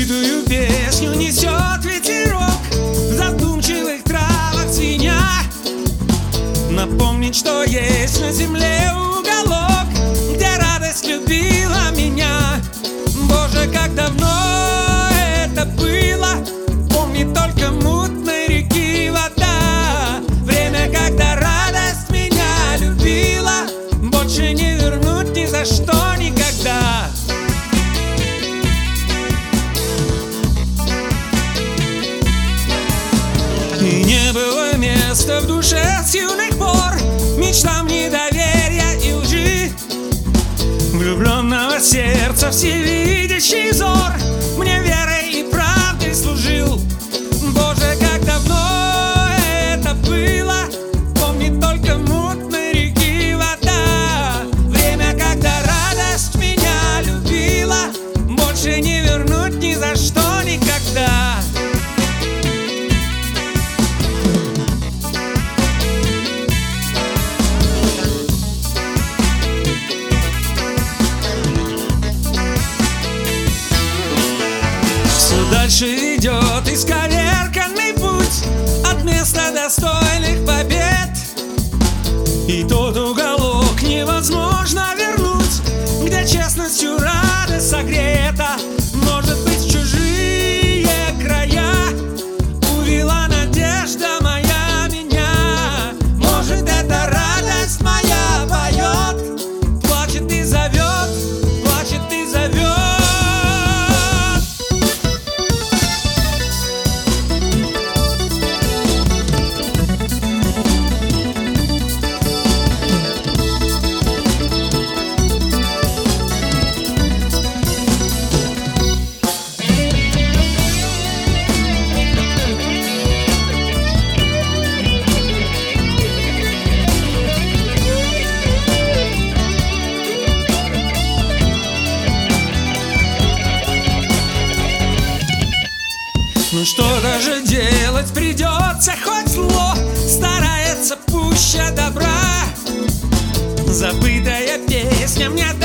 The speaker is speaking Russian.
забытую песню несет ветерок, в задумчивых травах звеня. Напомнить, что есть на земле уголок, где радость любила меня. Боже, как давно это было, помнит только мутной реки вода. Время, когда радость меня любила, больше не вернуть ни за что никогда. И не было места в душе с юных пор мечтам недоверия и лжи, влюбленного сердца всевидящий взор мне верой и правдой служил. Боже, как давно это было, помнит только мутной реки вода. Время, когда радость меня любила, больше не вернуть ни за что никогда. Дальше идет исковерканный путь от места достойных побед, и тот уголок невозможно вернуть, где честностью радость согрета. Может быть, чужие края увела надежда моя меня. Может, эта радость моя поет, плачет и зовет, плачет и зовет. Ну что даже делать придется, хоть зло старается пуще добра. Забытая песня мне